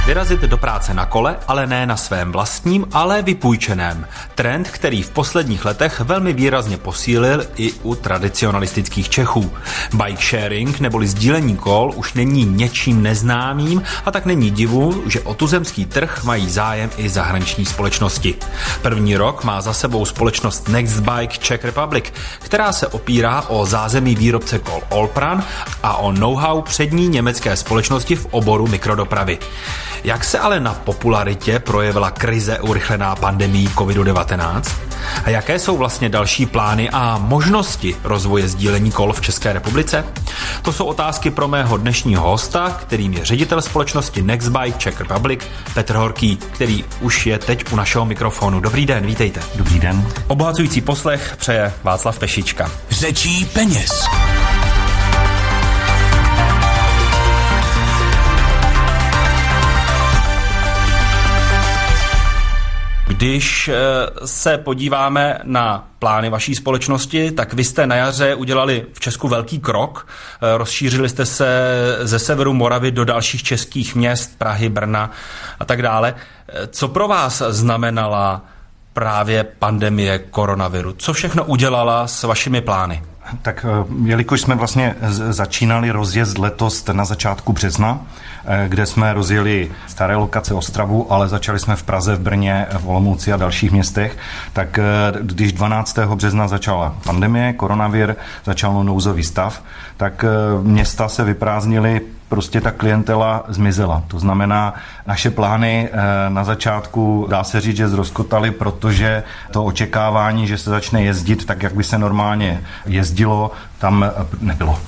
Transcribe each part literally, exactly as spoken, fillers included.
Vyrazit do práce na kole, ale ne na svém vlastním, ale vypůjčeném. Trend, který v posledních letech velmi výrazně posílil i u tradicionalistických Čechů. Bike sharing neboli sdílení kol už není něčím neznámým a tak není divu, že o tuzemský trh mají zájem i zahraniční společnosti. První rok má za sebou společnost Nextbike Czech Republic, která se opírá o zázemí výrobce kol Allplan a o know-how přední německé společnosti v oboru mikrodopravy. Jak se ale na popularitě projevila krize urychlená pandemií covid devatenáct? A jaké jsou vlastně další plány a možnosti rozvoje sdílení kol v České republice? To jsou otázky pro mého dnešního hosta, kterým je ředitel společnosti Nextbike Czech Republic Petr Horký, který už je teď u našeho mikrofonu. Dobrý den, vítejte. Dobrý den. Obohacující poslech přeje Václav Pešička. Řečí peněz. Když se podíváme na plány vaší společnosti, tak vy jste na jaře udělali v Česku velký krok. Rozšířili jste se ze severu Moravy do dalších českých měst, Prahy, Brna a tak dále. Co pro vás znamenala právě pandemie koronaviru? Co všechno udělala s vašimi plány? Tak jelikož jsme vlastně začínali rozjezd letos na začátku března, kde jsme rozjeli staré lokace Ostravu, ale začali jsme v Praze, v Brně, v Olomouci a dalších městech, tak když dvanáctého března začala pandemie, koronavir, začal nouzový stav, tak města se vyprázdnily, prostě ta klientela zmizela. To znamená, naše plány na začátku, dá se říct, že zrozkotaly, protože to očekávání, že se začne jezdit tak, jak by se normálně jezdilo, tam nebylo.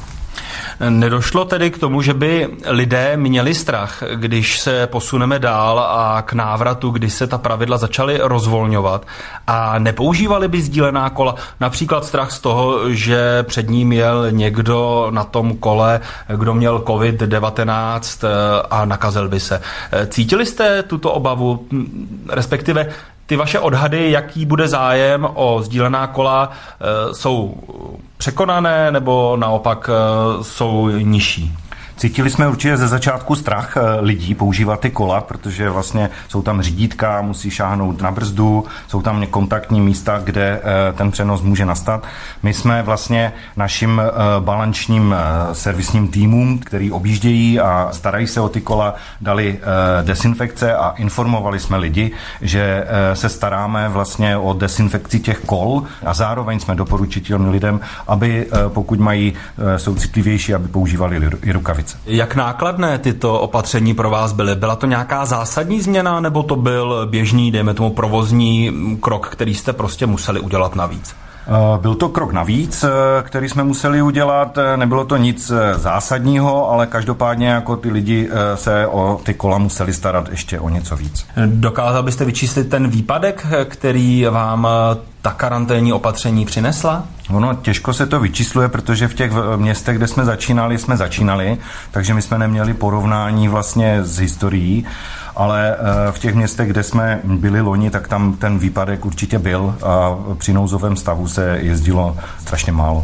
Nedošlo tedy k tomu, že by lidé měli strach, když se posuneme dál a k návratu, kdy se ta pravidla začaly rozvolňovat a nepoužívali by sdílená kola, například strach z toho, že před ním jel někdo na tom kole, kdo měl covid devatenáct a nakazil by se. Cítili jste tuto obavu, respektive ty vaše odhady, jaký bude zájem o sdílená kola, jsou překonané nebo naopak jsou nižší? Cítili jsme určitě ze začátku strach lidí používat ty kola, protože vlastně jsou tam řídítka, musí šáhnout na brzdu, jsou tam kontaktní místa, kde ten přenos může nastat. My jsme vlastně našim balančním servisním týmům, který objíždějí a starají se o ty kola, dali desinfekce a informovali jsme lidi, že se staráme vlastně o desinfekci těch kol a zároveň jsme doporučili lidem, aby pokud mají, jsou citlivější, aby používali i rukavice. Jak nákladné tyto opatření pro vás byly? Byla to nějaká zásadní změna, nebo to byl běžný, dejme tomu, provozní krok, který jste prostě museli udělat navíc? Byl to krok navíc, který jsme museli udělat. Nebylo to nic zásadního, ale každopádně jako ty lidi se o ty kola museli starat ještě o něco víc. Dokázal byste vyčíslit ten výpadek, který vám ta karanténní opatření přinesla? Ono těžko se to vyčísluje, protože v těch městech, kde jsme začínali, jsme začínali, takže my jsme neměli porovnání vlastně s historií, ale v těch městech, kde jsme byli loni, tak tam ten výpadek určitě byl a při nouzovém stavu se jezdilo strašně málo.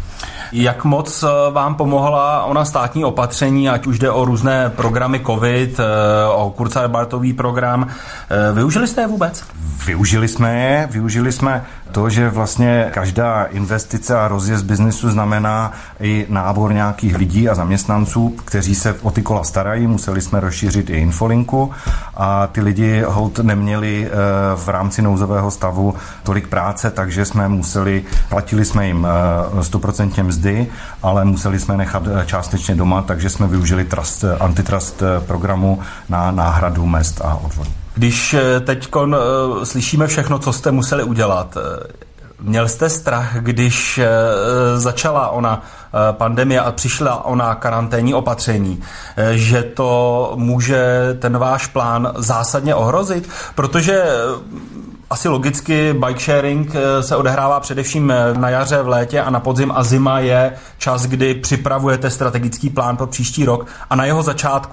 Jak moc vám pomohla ona státní opatření, ať už jde o různé programy COVID, o Kurzarbeitertový program? Využili jste je vůbec? Využili jsme je, využili jsme to, že vlastně každá investice a rozjezd biznesu znamená i nábor nějakých lidí a zaměstnanců, kteří se o ty kola starají. Museli jsme rozšířit i infolinku a ty lidi holt neměli v rámci nouzového stavu tolik práce, takže jsme museli, platili jsme jim sto procent mzdy, ale museli jsme nechat částečně doma, takže jsme využili trust, antitrust programu na náhradu mezd a odvodů. Když teď slyšíme všechno, co jste museli udělat, měl jste strach, když začala ona pandemie a přišla ona karanténní opatření, že to může ten váš plán zásadně ohrozit? Protože asi logicky bike sharing se odehrává především na jaře, v létě a na podzim a zima je čas, kdy připravujete strategický plán pro příští rok a na jeho začátku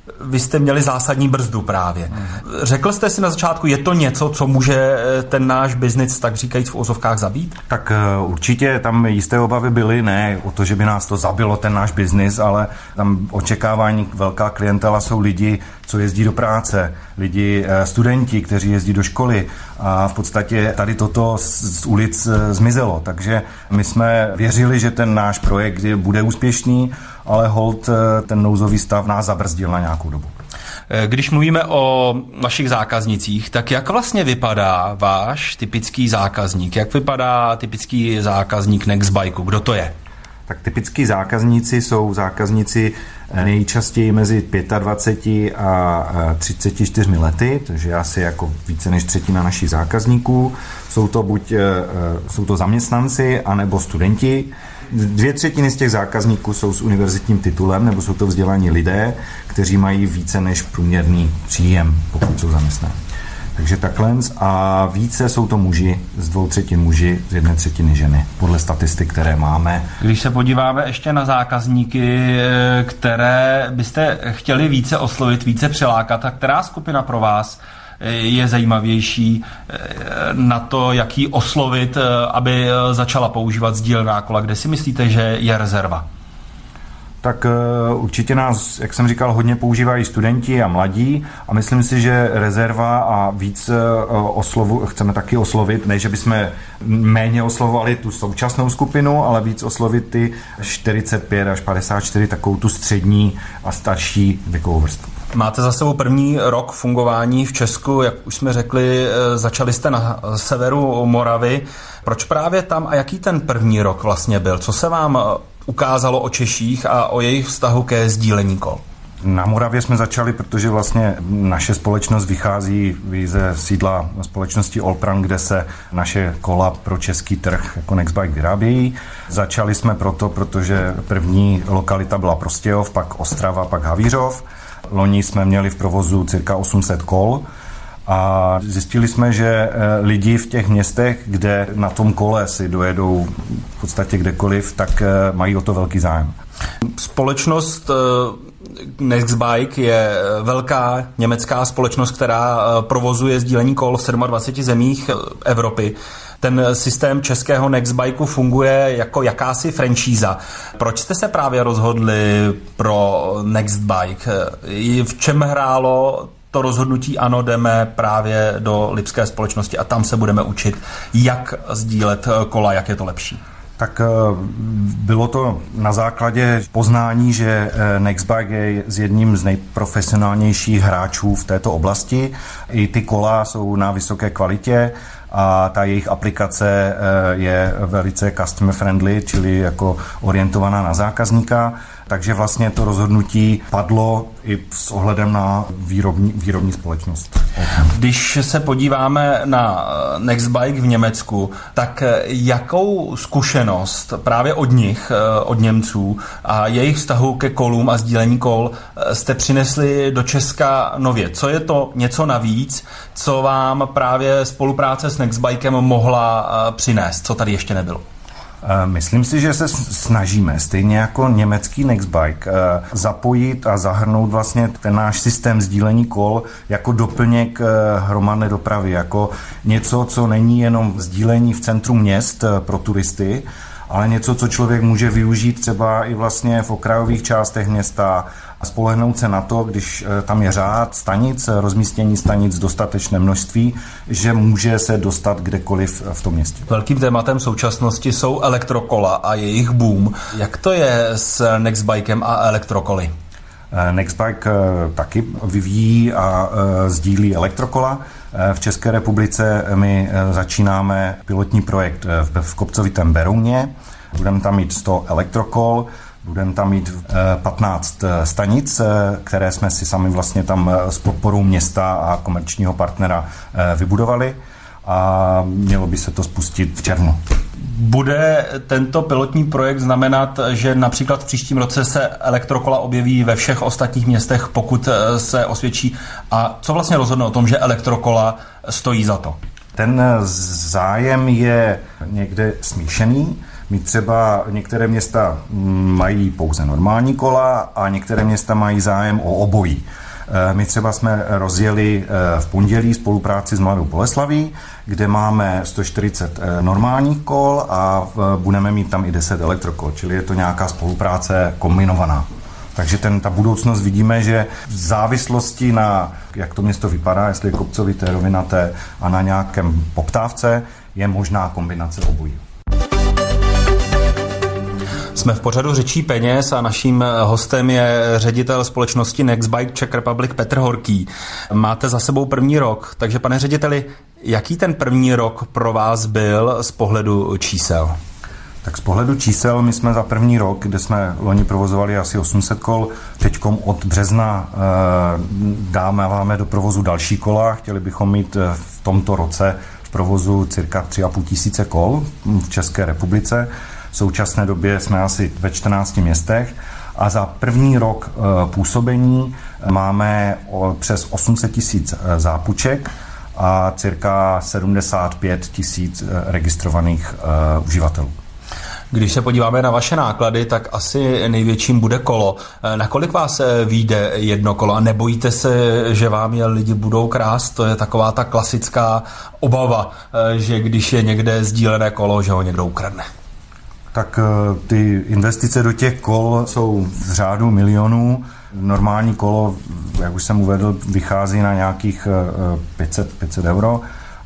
vy jste měli zásadní brzdu právě. Řekl jste si na začátku, je to něco, co může ten náš biznis, tak říkajíc v ozovkách, zabít? Tak určitě tam jisté obavy byly, ne o to, že by nás to zabilo, ten náš biznis, ale tam očekávání, velká klientela jsou lidi, co jezdí do práce, lidi, studenti, kteří jezdí do školy a v podstatě tady toto z ulic zmizelo. Takže my jsme věřili, že ten náš projekt bude úspěšný, ale hold ten nouzový stav nás zabrzdil na nějakou dobu. Když mluvíme o vašich zákaznicích, tak jak vlastně vypadá váš typický zákazník? Jak vypadá typický zákazník Nextbikeu? Kdo to je? Tak typický zákazníci jsou zákazníci nejčastěji mezi dvaceti pěti a třiceti čtyřmi lety, takže asi jako více než třetina našich zákazníků. Jsou to buď jsou to zaměstnanci, anebo studenti. Dvě třetiny z těch zákazníků jsou s univerzitním titulem, nebo jsou to vzdělaní lidé, kteří mají více než průměrný příjem, pokud jsou zaměstnaní. Takže takhle. A více jsou to muži, z dvou třetin muži, z jedné třetiny ženy, podle statistik, které máme. Když se podíváme ještě na zákazníky, které byste chtěli více oslovit, více přilákat, a která skupina pro vás je zajímavější na to, jak ji oslovit, aby začala používat sdílená kola? Kde si myslíte, že je rezerva? Tak určitě nás, jak jsem říkal, hodně používají studenti a mladí a myslím si, že rezerva a víc oslovu, chceme taky oslovit, ne, že bychom méně oslovovali tu současnou skupinu, ale víc oslovit ty čtyřicet pět až padesát čtyři, takovou tu střední a starší věkovou vrstvu. Máte za sebou první rok fungování v Česku, jak už jsme řekli, začali jste na severu Moravy. Proč právě tam a jaký ten první rok vlastně byl? Co se vám ukázalo o Češích a o jejich vztahu ke sdílení kol? Na Moravě jsme začali, protože vlastně naše společnost vychází ze sídla společnosti Allplan, kde se naše kola pro český trh jako Nextbike vyrábějí. Začali jsme proto, protože první lokalita byla Prostějov, pak Ostrava, pak Havířov. Loni jsme měli v provozu cirka osm set kol a zjistili jsme, že lidi v těch městech, kde na tom kole si dojedou v podstatě kdekoliv, tak mají o to velký zájem. Společnost Nextbike je velká německá společnost, která provozuje sdílení kol v dvaceti sedmi zemích Evropy. Ten systém českého Nextbikeu funguje jako jakási franšíza. Proč jste se právě rozhodli pro Nextbike? V čem hrálo to rozhodnutí, ano, jdeme právě do lipské společnosti a tam se budeme učit, jak sdílet kola, jak je to lepší? Tak bylo to na základě poznání, že Nextbike je s jedním z nejprofesionálnějších hráčů v této oblasti. I ty kola jsou na vysoké kvalitě a ta jejich aplikace je velice customer friendly, čili jako orientovaná na zákazníka. Takže vlastně to rozhodnutí padlo i s ohledem na výrobní, výrobní společnost. Když se podíváme na Nextbike v Německu, tak jakou zkušenost právě od nich, od Němců a jejich vztahu ke kolům a sdílení kol jste přinesli do Česka nově? Co je to něco navíc, co vám právě spolupráce s Nextbikem mohla přinést, co tady ještě nebylo? Myslím si, že se snažíme, stejně jako německý Nextbike, zapojit a zahrnout vlastně ten náš systém sdílení kol jako doplněk hromadné dopravy, jako něco, co není jenom sdílení v centru měst pro turisty, ale něco, co člověk může využít třeba i vlastně v okrajových částech města a spolehnout se na to, když tam je řád stanic, rozmístění stanic dostatečné množství, že může se dostat kdekoliv v tom městě. Velkým tématem současnosti jsou elektrokola a jejich boom. Jak to je s Nextbikem a elektrokoly? Nextbike taky vyvíjí a sdílí elektrokola. V České republice my začínáme pilotní projekt v Kopcovitém Berouně. Budeme tam mít sto elektrokol, budeme tam mít patnáct stanic, které jsme si sami vlastně tam s podporou města a komerčního partnera vybudovali a mělo by se to spustit v červnu. Bude tento pilotní projekt znamenat, že například v příštím roce se elektrokola objeví ve všech ostatních městech, pokud se osvědčí? A co vlastně rozhodne o tom, že elektrokola stojí za to? Ten zájem je někde smíšený. My třeba některé města mají pouze normální kola a některé města mají zájem o obojí. My třeba jsme rozjeli v pondělí spolupráci s Mladou Boleslaví, kde máme sto čtyřicet normálních kol a budeme mít tam i deset elektrokol, čili je to nějaká spolupráce kombinovaná. Takže ten, ta budoucnost vidíme, že v závislosti na, jak to město vypadá, jestli je kopcovité, rovinaté a na nějakém poptávce, je možná kombinace obojí. Jsme v pořadu Řečí peněz a naším hostem je ředitel společnosti Nextbike Czech Republic Petr Horký. Máte za sebou první rok, takže pane řediteli, jaký ten první rok pro vás byl z pohledu čísel? Tak z pohledu čísel my jsme za první rok, kde jsme loni provozovali asi osm set kol, teďkom od března dáváme do provozu další kola. Chtěli bychom mít v tomto roce v provozu cirka tři a půl tisíce kol v České republice. V současné době jsme asi ve čtrnácti městech a za první rok působení máme přes osm set tisíc zápůjček a cirka sedmdesát pět tisíc registrovaných uživatelů. Když se podíváme na vaše náklady, tak asi největším bude kolo. Nakolik vás vyjde jedno kolo a nebojíte se, že vám je lidi budou krást? To je taková ta klasická obava, že když je někde sdílené kolo, že ho někdo ukradne. Tak ty investice do těch kol jsou z řádu milionů. Normální kolo, jak už jsem uvedl, vychází na nějakých pět set euro.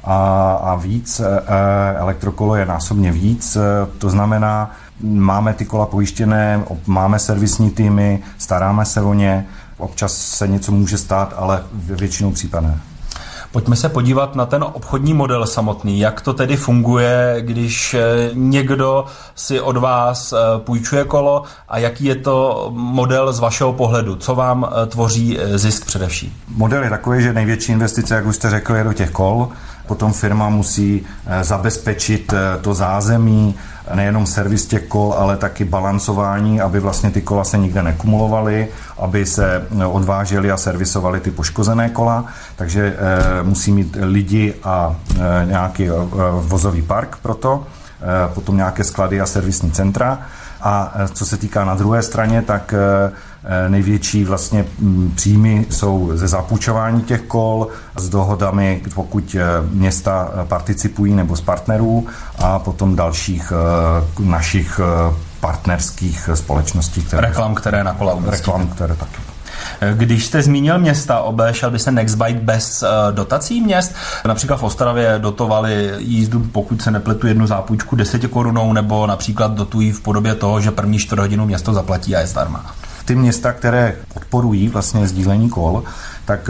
A, a víc, elektrokolo je násobně víc, to znamená, máme ty kola pojištěné, máme servisní týmy, staráme se o ně, občas se něco může stát, ale většinou případné. Pojďme se podívat na ten obchodní model samotný. Jak to tedy funguje, když někdo si od vás půjčuje kolo a jaký je to model z vašeho pohledu? Co vám tvoří zisk především? Model je takový, že největší investice, jak už jste řekl, je do těch kol. Potom firma musí zabezpečit to zázemí, nejenom servis těch kol, ale taky balancování, aby vlastně ty kola se nikde nekumulovaly, aby se odvážely a servisovaly ty poškozené kola. Takže e, musí mít lidi a e, nějaký e, vozový park pro to, e, potom nějaké sklady a servisní centra. A e, co se týká na druhé straně, tak e, největší vlastně příjmy jsou ze zapůjčování těch kol s dohodami, pokud města participují nebo z partnerů a potom dalších našich partnerských společností. Které reklam, které na kola umístíte. Reklam, které taky. Když jste zmínil města, obešel by se Nextbike bez dotací měst? Například v Ostravě dotovali jízdu, pokud se nepletu, jednu zápůjčku deseti korunou, nebo například dotují v podobě toho, že první čtvrt hodinu město zaplatí a je zdarma. Ty města, které podporují vlastně sdílení kol, tak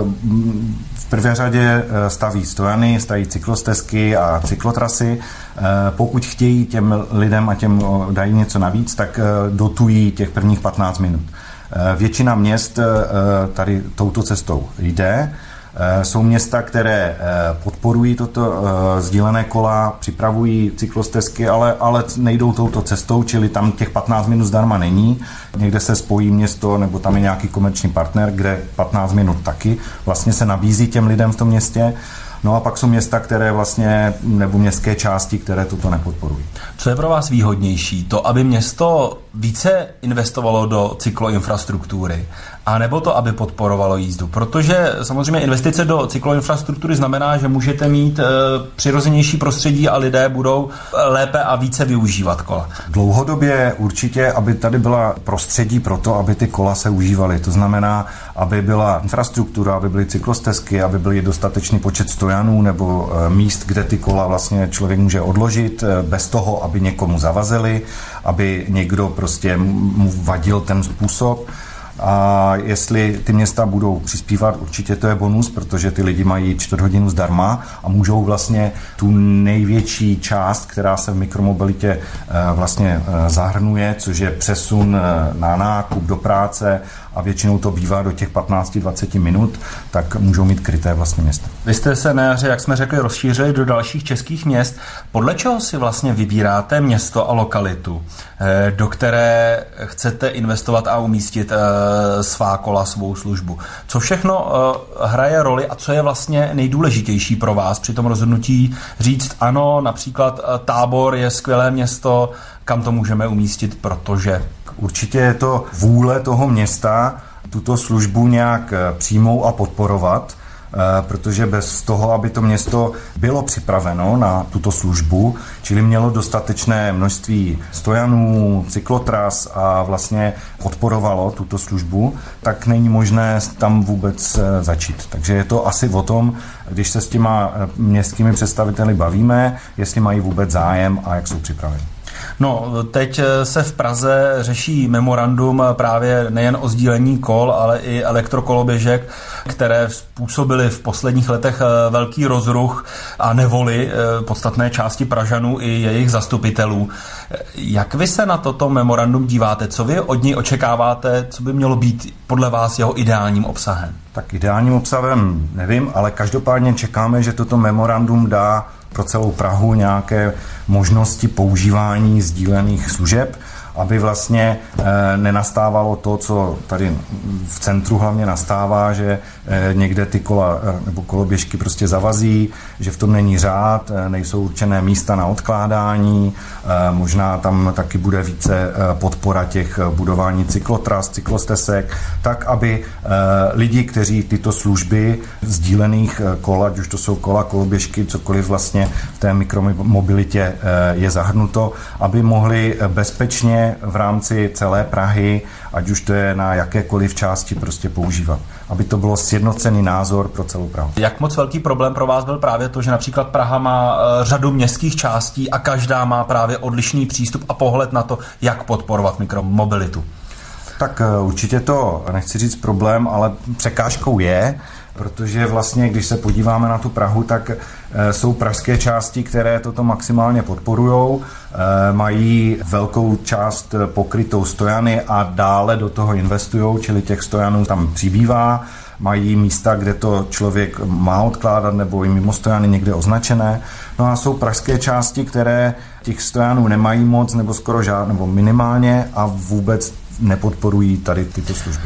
v prvé řadě staví stojany, staví cyklostezky a cyklotrasy. Pokud chtějí těm lidem a těm dají něco navíc, tak dotují těch prvních patnáct minut. Většina měst tady touto cestou jde. Jsou města, které podporují toto sdílené kola, připravují cyklostezky, ale, ale nejdou touto cestou, čili tam těch patnáct minut zdarma není. Někde se spojí město, nebo tam je nějaký komerční partner, kde patnáct minut taky vlastně se nabízí těm lidem v tom městě. No a pak jsou města, které vlastně, nebo městské části, které toto nepodporují. Co je pro vás výhodnější? To, aby město více investovalo do cykloinfrastruktury, a nebo to, aby podporovalo jízdu? Protože samozřejmě investice do cykloinfrastruktury znamená, že můžete mít e, přirozenější prostředí a lidé budou lépe a více využívat kola. Dlouhodobě určitě, aby tady byla prostředí pro to, aby ty kola se užívaly. To znamená, aby byla infrastruktura, aby byly cyklostezky, aby byl dostatečný počet stojanů nebo e, míst, kde ty kola vlastně člověk může odložit, e, bez toho, aby někomu zavazili, aby někdo prostě mu vadil ten způsob. A jestli ty města budou přispívat, určitě to je bonus, protože ty lidi mají čtvrt hodinu zdarma a můžou vlastně tu největší část, která se v mikromobilitě vlastně zahrnuje, což je přesun na nákup do práce a většinou to bývá do těch patnáct dvacet minut, tak můžou mít kryté vlastně město. Vy jste se na jaře, jak jsme řekli, rozšířili do dalších českých měst. Podle čeho si vlastně vybíráte město a lokalitu, do které chcete investovat a umístit svá kola, svou službu? Co všechno hraje roli a co je vlastně nejdůležitější pro vás při tom rozhodnutí říct ano, například Tábor je skvělé město, kam to můžeme umístit, protože... Určitě je to vůle toho města tuto službu nějak přijmout a podporovat, protože bez toho, aby to město bylo připraveno na tuto službu, čili mělo dostatečné množství stojanů, cyklotras a vlastně podporovalo tuto službu, tak není možné tam vůbec začít. Takže je to asi o tom, když se s těma městskými představiteli bavíme, jestli mají vůbec zájem a jak jsou připraveni. No, teď se v Praze řeší memorandum právě nejen o sdílení kol, ale i elektrokoloběžek, které způsobily v posledních letech velký rozruch a nevoli podstatné části Pražanů i jejich zastupitelů. Jak vy se na toto memorandum díváte? Co vy od něj očekáváte? Co by mělo být podle vás jeho ideálním obsahem? Tak ideálním obsahem nevím, ale každopádně čekáme, že toto memorandum dá pro celou Prahu nějaké možnosti používání sdílených služeb, aby vlastně e, nenastávalo to, co tady v centru hlavně nastává, že e, někde ty kola e, nebo koloběžky prostě zavazí, že v tom není řád, e, nejsou určené místa na odkládání, e, možná tam taky bude více e, podpora těch budování cyklotras, cyklostezek, tak, aby e, lidi, kteří tyto služby sdílených kol, ať už to jsou kola, koloběžky, cokoliv vlastně v té mikromobilitě e, je zahrnuto, aby mohli bezpečně v rámci celé Prahy, ať už to je na jakékoliv části, prostě používat. Aby to bylo sjednocený názor pro celou Prahu. Jak moc velký problém pro vás byl právě to, že například Praha má řadu městských částí a každá má právě odlišný přístup a pohled na to, jak podporovat mikromobilitu? Tak určitě to, nechci říct problém, ale překážkou je, protože vlastně, když se podíváme na tu Prahu, tak e, jsou pražské části, které toto maximálně podporujou, e, mají velkou část pokrytou stojany a dále do toho investujou, čili těch stojanů tam přibývá, mají místa, kde to člověk má odkládat nebo i mimo stojany někde označené. No a jsou pražské části, které těch stojanů nemají moc nebo skoro žádné, nebo minimálně a vůbec nepodporují tady tyto služby.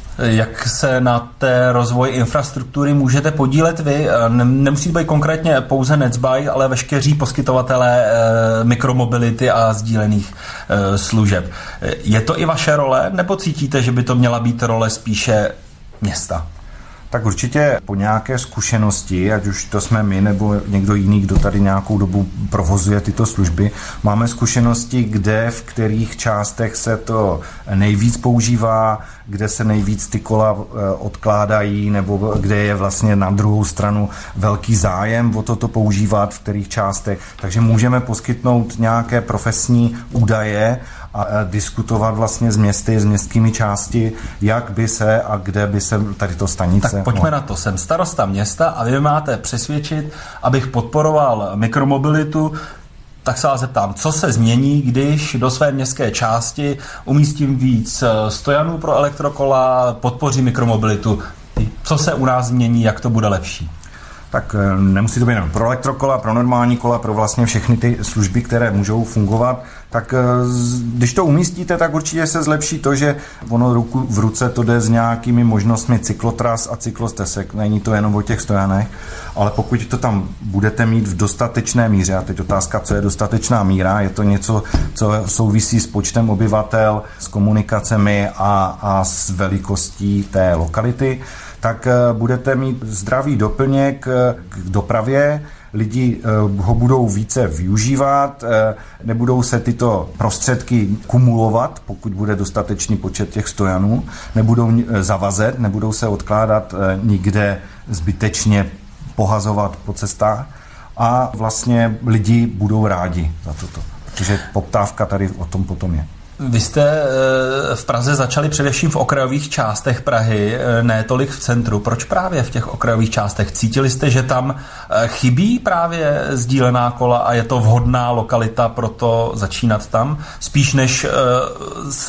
Jak se na té rozvoji infrastruktury můžete podílet vy? Nemusí být konkrétně pouze Nextbike, ale veškeří poskytovatelé mikromobility a sdílených služeb. Je to i vaše role, nebo cítíte, že by to měla být role spíše města? Tak určitě po nějaké zkušenosti, ať už to jsme my nebo někdo jiný, kdo tady nějakou dobu provozuje tyto služby, máme zkušenosti, kde, v kterých částech se to nejvíc používá, kde se nejvíc ty kola odkládají, nebo kde je vlastně na druhou stranu velký zájem o toto používat, v kterých částech. Takže můžeme poskytnout nějaké profesní údaje a diskutovat vlastně s městy, s městskými části, jak by se a kde by se tady to stanice... Tak pojďme no. na to. Jsem starosta města a vy máte přesvědčit, abych podporoval mikromobilitu, tak se vás zeptám, co se změní, když do své městské části umístím víc stojanů pro elektrokola, podpořím mikromobilitu. Co se u nás změní, jak to bude lepší? Tak nemusí to být jenom pro elektrokola, pro normální kola, pro vlastně všechny ty služby, které můžou fungovat. Tak když to umístíte, tak určitě se zlepší to, že ono ruku v ruce to jde s nějakými možnostmi cyklotras a cyklostezek. Není to jenom o těch stojanech, ale pokud to tam budete mít v dostatečné míře, a teď otázka, co je dostatečná míra, je to něco, co souvisí s počtem obyvatel, s komunikacemi a, a s velikostí té lokality, tak budete mít zdravý doplněk k dopravě, lidi ho budou více využívat, nebudou se tyto prostředky kumulovat, pokud bude dostatečný počet těch stojanů, nebudou zavazet, nebudou se odkládat nikde zbytečně pohazovat po cestách a vlastně lidi budou rádi za toto, protože poptávka tady o tom potom je. Vy jste v Praze začali především v okrajových částech Prahy, ne tolik v centru. Proč právě v těch okrajových částech? Cítili jste, že tam chybí právě sdílená kola a je to vhodná lokalita pro to začínat tam? Spíš než se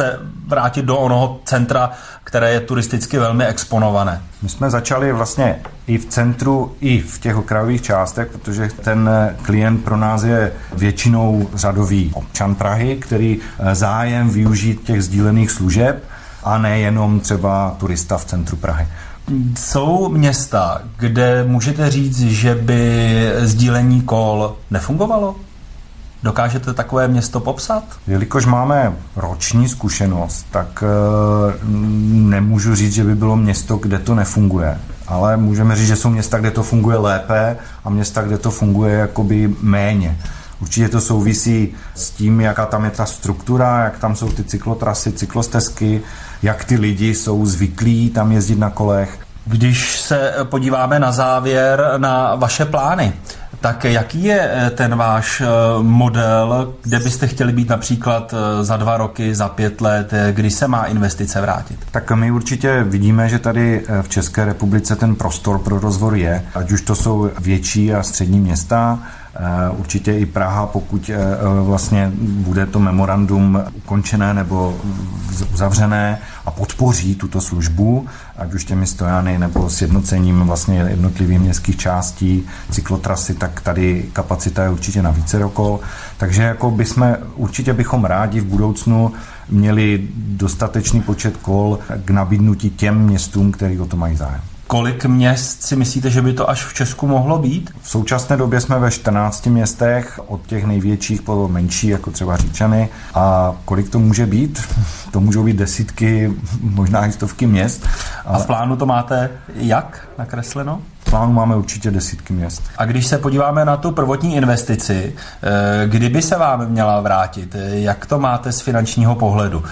vrátit do onoho centra, které je turisticky velmi exponované? My jsme začali vlastně i v centru, i v těch okrajových částech, protože ten klient pro nás je většinou řadový občan Prahy, který zájem využít těch sdílených služeb a nejenom třeba turista v centru Prahy. Jsou města, kde můžete říct, že by sdílení kol nefungovalo? Dokážete takové město popsat? Jelikož máme roční zkušenost, tak nemůžu říct, že by bylo město, kde to nefunguje. Ale můžeme říct, že jsou města, kde to funguje lépe a města, kde to funguje jakoby méně. Určitě to souvisí s tím, jaká tam je ta struktura, jak tam jsou ty cyklotrasy, cyklostezky, jak ty lidi jsou zvyklí tam jezdit na kolech. Když se podíváme na závěr na vaše plány, tak jaký je ten váš model, kde byste chtěli být například za dva roky, za pět let, kdy se má investice vrátit? Tak my určitě vidíme, že tady v České republice ten prostor pro rozvoj je, ať už to jsou větší a střední města, určitě i Praha, pokud vlastně bude to memorandum ukončené nebo uzavřené a podpoří tuto službu, ať už těmi stojany nebo sjednocením vlastně jednotlivých městských částí, cyklotrasy, tak tady kapacita je určitě na více kol. Takže jako bychom, určitě bychom rádi v budoucnu měli dostatečný počet kol k nabídnutí těm městům, který o to mají zájem. Kolik měst si myslíte, že by to až v Česku mohlo být? V současné době jsme ve čtrnácti městech, od těch největších po menší, jako třeba Říčany. A kolik to může být? To můžou být desítky, možná i stovky měst. A v plánu to máte jak nakresleno? V plánu máme určitě desítky měst. A když se podíváme na tu prvotní investici, kdyby se vám měla vrátit, jak to máte z finančního pohledu?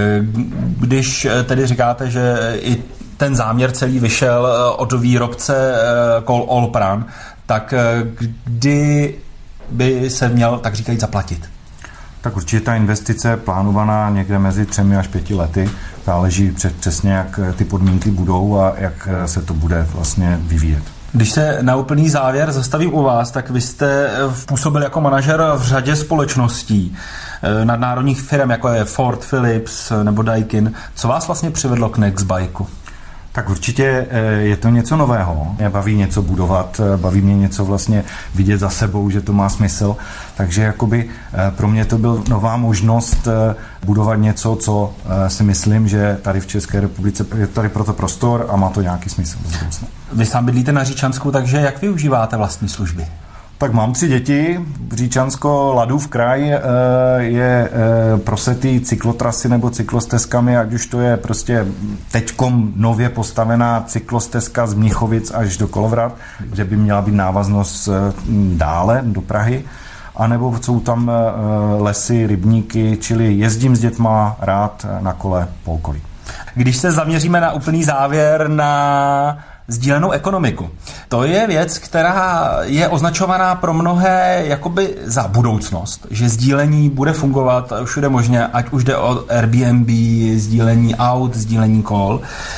Když tedy říkáte, že i ten záměr celý vyšel od výrobce kol Allplan, tak kdy by se měl, tak říkají, zaplatit? Tak určitě ta investice je plánovaná někde mezi třemi až pěti lety. Záleží přesně, jak ty podmínky budou a jak se to bude vlastně vyvíjet. Když se na úplný závěr zastavím u vás, tak vy jste působil jako manažer v řadě společností, nadnárodních firm, jako je Ford, Philips nebo Daikin. Co vás vlastně přivedlo k Nextbikeu? Tak určitě je to něco nového. Mě baví něco budovat, baví mě něco vlastně vidět za sebou, že to má smysl. Takže jakoby pro mě to byla nová možnost budovat něco, co si myslím, že tady v České republice je tady proto prostor a má to nějaký smysl. Vy sám bydlíte na Říčansku, takže jak využíváte vlastní služby? Tak mám tři děti. Říčansko, Ladův kraj je prosetý cyklotrasy nebo cyklostezkami, ať už to je prostě teďkom nově postavená cyklostezka z Mnichovic až do Kolovrat, kde by měla být návaznost dále do Prahy. A nebo jsou tam lesy, rybníky, čili jezdím s dětma rád na kole po okolí. Když se zaměříme na úplný závěr na sdílenou ekonomiku. To je věc, která je označovaná pro mnohé jakoby za budoucnost, že sdílení bude fungovat všude možně, ať už jde o Airbnb, sdílení aut, sdílení kol.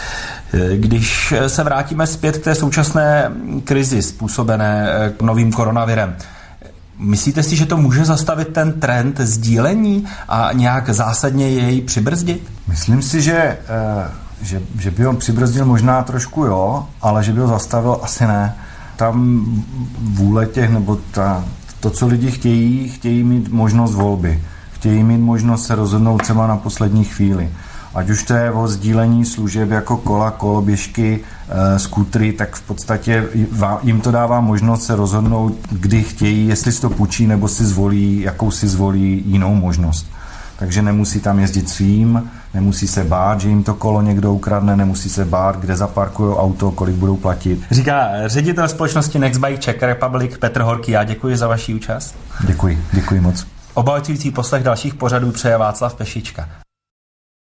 Když se vrátíme zpět k té současné krizi způsobené novým koronavirem, myslíte si, že to může zastavit ten trend sdílení a nějak zásadně jej přibrzdit? Myslím si, že Že, že by ho přibrzdil možná trošku, jo, ale že by ho zastavil, asi ne. Tam vůle těch, nebo ta, to, co lidi chtějí, chtějí mít možnost volby. Chtějí mít možnost se rozhodnout třeba na poslední chvíli. Ať už to je o sdílení služeb jako kola, koloběžky, e, skútry, tak v podstatě jim to dává možnost se rozhodnout, kdy chtějí, jestli si to půjčí, nebo si zvolí, jakou si zvolí jinou možnost. Takže nemusí tam jezdit svým, nemusí se bát, že jim to kolo někdo ukradne, nemusí se bát, kde zaparkují auto, kolik budou platit. Říká ředitel společnosti Nextbike Czech Republic Petr Horký. Já děkuji za vaši účast. Děkuji, děkuji moc. Obohacující poslech dalších pořadů přeje Václav Pešička.